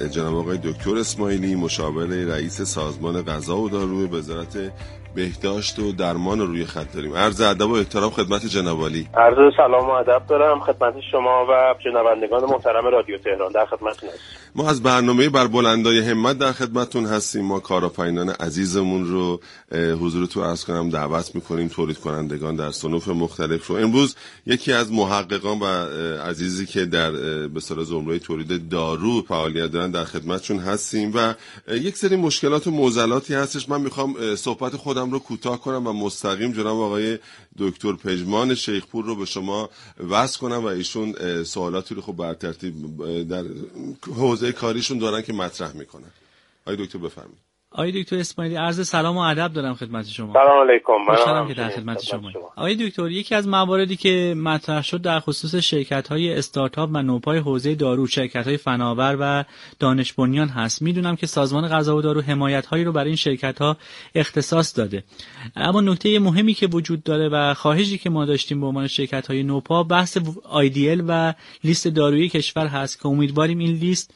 جناب آقای دکتر اسماعیلی، مشاور رئیس سازمان غذا و دارو وزارت بهداشت و درمان روی خط داریم. عرض ادب و احترام خدمت جناب عالی. عرض سلام و ادب دارم خدمت شما و شنوندگان محترم رادیو تهران. در خدمتتون هستیم. ما از برنامه بر بلندای همت در خدمتتون هستیم. ما کارآفرینان عزیزمون رو حضورتون عرض کنم دعوت می‌کنیم، تولید کنندگان در صنوف مختلف رو. امروز یکی از محققان و عزیزی که در به اصطلاح زمره تولید دارو فعالیت دارن در خدمتشون هستیم و یک سری مشکلات و معضلاتی هستش. من می‌خوام صحبت خودم رو کوتاه کنم و مستقیم جناب آقای دکتر پژمان شیخپور رو به شما وصل کنم و ایشون سوالاتی رو خب بر ترتیب در حوزه کاریشون دارن که مطرح میکنن. آقای دکتر بفرمایید. آقای دکتر اسماعیلی عرض سلام و ادب دارم خدمت شما. سلام علیکم. خوشحالم که در خدمت شما. آقای دکتر، یکی از مواردی که مطرح شد در خصوص شرکت‌های استارتاپ و نوپای حوزه دارو، شرکت‌های فناور و دانش بنیان هست. میدونم که سازمان غذا و دارو حمایت‌هایی رو برای این شرکت‌ها اختصاص داده. اما نکته مهمی که وجود داره و خواهشی که ما داشتیم به عنوان شرکت‌های نوپا بحث IDL و لیست دارویی کشور هست که امیدواریم این لیست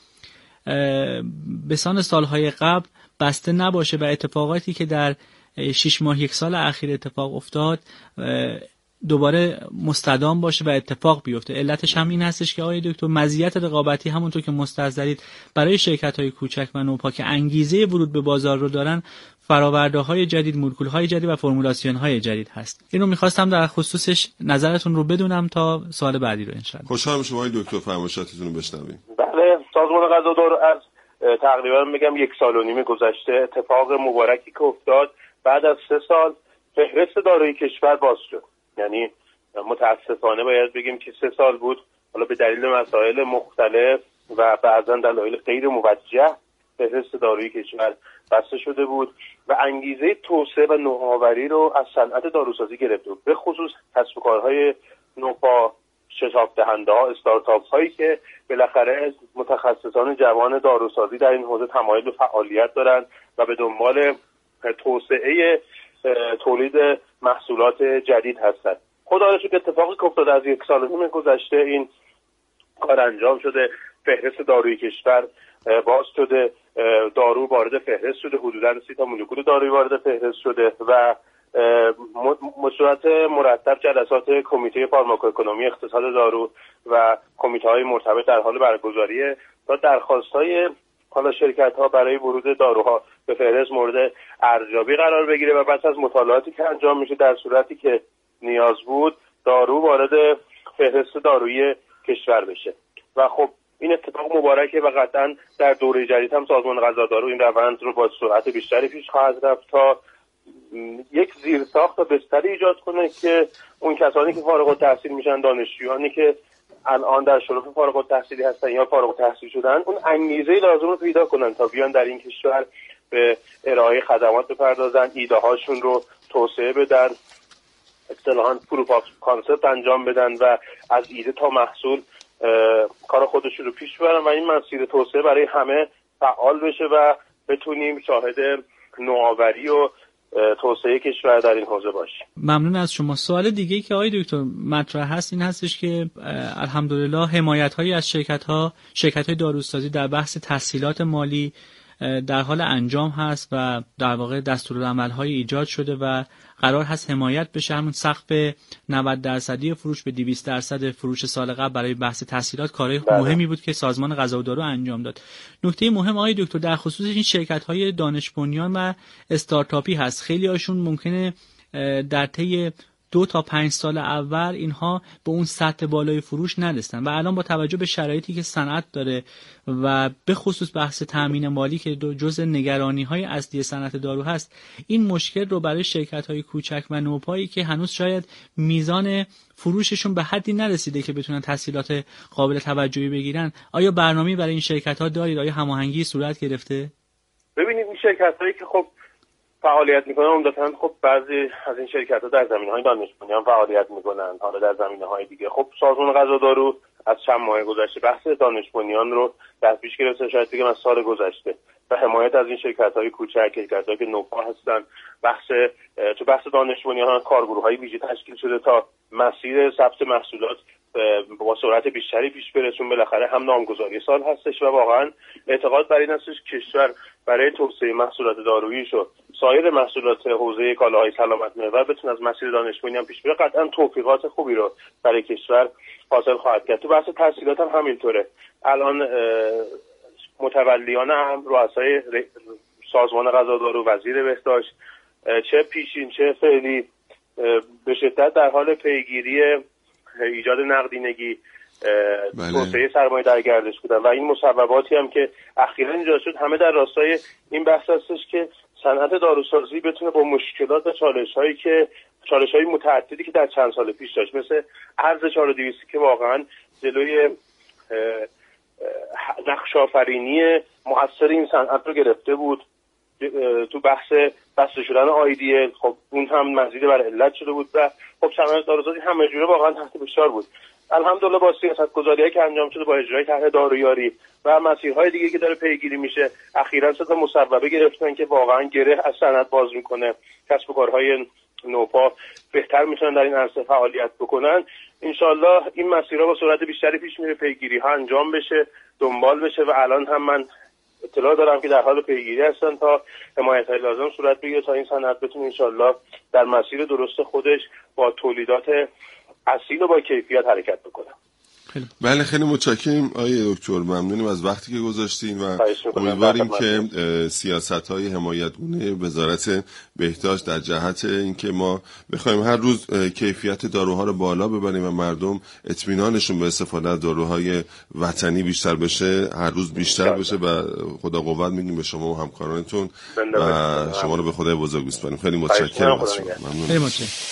به سان سالهای قبل بسته نباشه و اتفاقاتی که در 6 ماه 1 سال اخیر اتفاق افتاد دوباره مستدام باشه و اتفاق بیفته. علتش هم این هستش که آقای دکتر مزیت رقابتی همونطور که مستحضرید برای شرکت‌های کوچک و نوپا که انگیزه ورود به بازار رو دارن، فرآورده‌های جدید، مولکول‌های جدید و فرمولاسیون‌های جدید هست. اینو می‌خواستم در خصوصش نظرتون رو بدونم تا سوال بعدی رو ان شاء الله. خوشحال میشم آقای دکتر فرمایشاتتون رو بشنویم. بله، سازمان غذا و دارو از تقریبا میگم 1 سال و نیم گذشته اتفاق مبارکی که افتاد، بعد از 3 سال فهرست داروی کشور باز شد. یعنی متاسفانه باید بگیم که 3 سال بود، حالا به دلیل مسائل مختلف و بعضا دلایل غیر موجه فهرست داروی کشور بسته شده بود و انگیزه توسعه و نوآوری رو از صنعت داروسازی گرفته بود، به خصوص کسب و کارهای نوپا، شتاب دهنده ها، استارتاپ هایی که بالاخره متخصصان جوان داروسازی در این حوزه تمایل به فعالیت دارند و به دنبال توسعه تولید محصولات جدید هستند. خدا را شکر اتفاقی که افتاد از 1 سال و نیم گذشته این کار انجام شده. فهرست داروی کشور باز شده، دارو وارد فهرست شده، حدوداً 30 تا مولکول دارویی وارد فهرست شده و مشورت مرتب جلسات کمیته فارماکواکونومی اقتصاد دارو و کمیته‌های مرتبط در حال برگزاریه تا درخواست‌های حالا شرکت‌ها برای ورود داروها به فهرست مورد ارزیابی قرار بگیره و بعد از مطالعاتی که انجام میشه در صورتی که نیاز بود دارو وارد فهرست دارویی کشور بشه. و خب این اتفاق مبارکه و قطعاً در دوره جدید هم سازمان غذا دارو این روند رو با سرعت بیشتری پیش خواهد رفت تا یک زیرساخت و بستری ایجاد کنه که اون کسانی که فارغ التحصیل میشن، دانشجویانی که الان در شرف فارغ التحصیلی هستن یا فارغ التحصیل شدن، اون انگیزه لازم رو پیدا کنن تا بیان در این کشور به ارائه خدمات بپردازن، ایده هاشون رو توسعه بدن، اصطلاحاً پروف آف کانسپت انجام بدن و از ایده تا محصول کار خودشون رو پیش ببرن و این مسیر توسعه برای همه فعال بشه و بتونیم شاهد نوآوری و توسعه کشور در این حوزه باشیم. ممنون از شما. سوال دیگه که آقای دکتر مطرح هست این هستش که الحمدلله حمایت‌هایی از شرکت‌های داروسازی در بحث تسهیلات مالی در حال انجام هست و در واقع دستورالعمل‌های ایجاد شده و قرار هست حمایت بشه. همون سقف 90% فروش به 200% فروش سال قبل برای بحث تسهیلات کارهای مهمی بود که سازمان غذا و دارو انجام داد. نکته مهم آقای دکتر در خصوص این شرکت‌های دانش بنیان و استارتاپی هست. خیلی هاشون ممکنه در طی 2 تا 5 سال اول اینها به اون سطح بالای فروش نرسن و الان با توجه به شرایطی که صنعت داره و به خصوص بحث تامین مالی که جزء نگرانی‌های اصلی صنعت دارو هست، این مشکل رو برای شرکت‌های کوچک و نوپایی که هنوز شاید میزان فروششون به حدی نرسیده که بتونن تسهیلات قابل توجهی بگیرن، آیا برنامه‌ای برای این شرکت‌ها دارید؟ آیا هماهنگی صورت گرفته؟ ببینید این شرکت‌هایی که خب فعالیت میکنن عمدتاً خب بعضی از این شرکت‌ها در زمینه‌های دانش بنیان فعالیت میکنن، حالا در زمینه‌های دیگه. خب سازمان غذا دارو از چند ماه گذشته بحث دانش بنیان رو در پیش گرفته، شاید دیگه از سال گذشته، و حمایت از این شرکت‌های کوچک، شرکت‌هایی که نوپا هستن. تو بحث دانش بنیان کارگروه‌های ویژه تشکیل شده تا مسیر ثبت محصولات با سرعت بیشتری پیش بره، چون بالاخره هم نامگذاری سال هستش و واقعا اعتقاد بر این هستش کشور برای توسعه محصولات داروییش و سایر محصولات حوزه کالاهای سلامت محور بتونه از مسیر دانش بنیانی هم پیش بره، قطعا توفیقات خوبی رو برای کشور حاصل خواهد کرد. تو بحث تحصیلات هم همینطوره. الان متولیان هم رؤسای سازمان غذادار و وزیر بهداشت چه پیشین چه فعلی به شدت در حال پیگیری ایجاد نقدینگی، توسعه سرمایه در گردش بودن و این مسبباتی هم که اخیراً ایجاد شد همه در راستای این بحث هستش که صنعت داروسازی بتونه با مشکلات و چالش‌های متعددی که در چند سال پیش داشت، مثل ارز 4200 که واقعاً جلوی نقش آفرینی مؤثر این صنعت رو گرفته بود. تو بحث بسته شدن آیدیل خب اون هم مزید بر علت شده بود و خب صنعت داروسازی همه جوره واقعا تحت فشار بود. الحمدلله با سیاست‌گذاری‌هایی که انجام شده، با اجرای طرح دارویاری و مسیرهای دیگه که داره پیگیری میشه، اخیراً سه تا مسببه گرفتن که واقعا گره از صنعت باز میکنه. کسب و کارهای نوپا بهتر میتونن در این عرصه فعالیت بکنن. انشالله این مسیرها با سرعت بیشتری پیش میره، پیگیری‌ها انجام بشه، دنبال بشه و الان هم من اطلاع دارم که در حال پیگیری هستن تا حمایت‌های لازم صورت بگیره تا این صنعت بتونه انشالله در مسیر درست خودش با تولیدات اصیل و با کیفیت حرکت بکنه. بله خیلی متشکرم آقای دکتر، ممنونیم از وقتی که گذاشتین و امیدواریم که سیاست‌های حمایتگونه وزارت بهداشت در جهت اینکه ما بخوایم هر روز کیفیت داروها رو بالا ببریم و مردم اطمینانشون به استفاده از داروهای وطنی بیشتر بشه، هر روز بیشتر بشه و خدا قوت میگیم به شما و همکارانتون و شما رو به خدای بزرگ بسپاریم. خیلی متشکرم از شما. ممنون.